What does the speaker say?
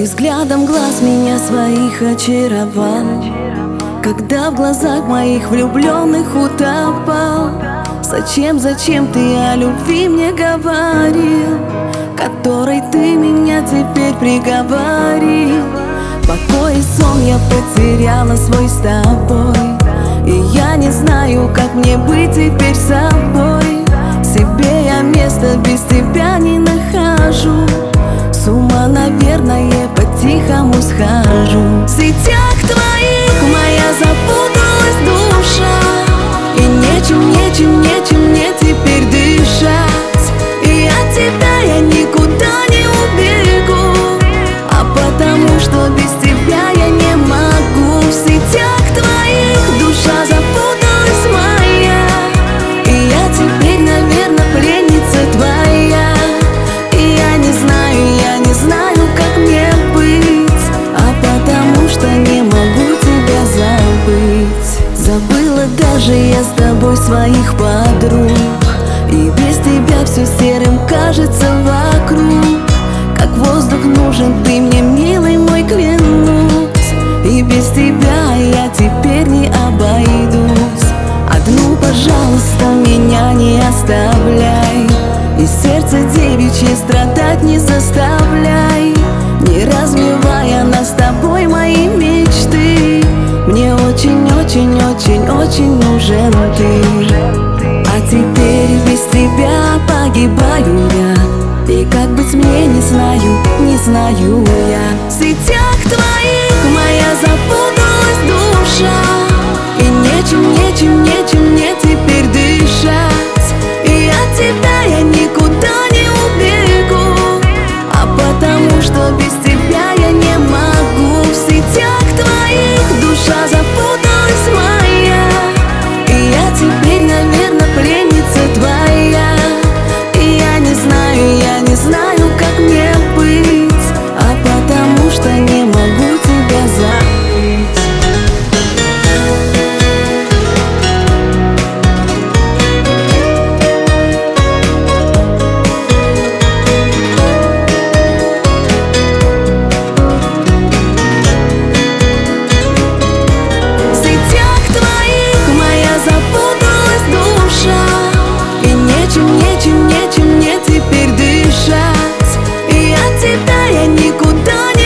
Ты взглядом глаз меня своих очаровал, когда в глазах моих влюбленных утопал. Зачем ты о любви мне говорил, которой ты меня теперь приговорил? Покой и сон я потеряла свой с тобой, и я не знаю, как мне быть теперь с собой. Себе я места без тебя не нахожу, с ума, наверное, по-тихому схожу. В сетях твоих моя запуталась душа, и нечем мне теперь дышать. И от тебя я никуда не убегу, а потому что без тебя я не могу. В сетях твоих душа запуталась моя, и я теперь, наверное, пленница твоя. И я не знаю, как мне быть, а потому что не могу тебя забыть. Забыла даже я с тобой своих подруг, и без тебя все серым кажется вокруг. Как воздух нужен ты мне, милый мой, клянусь, и без тебя я теперь не обойдусь. Одну, пожалуйста, меня не оставляй, и сердце девичье страдать не заставляй, не разбивая нас с тобой мои мечты. Мне очень нужен ты, а теперь без тебя погибаю я, и как быть мне не знаю я. В сетях твоих моя запуталась душа, и нечем мне теперь дышать. И от тебя я никуда не убегу, а потому что без тебя я не могу. В сетях твоих душа запуталась моя, и я теперь, наверное, пленница твоя. И я не знаю, как мне быть, а потому что не могу тебя забыть. Нечем мне теперь дышать, и от тебя я никуда не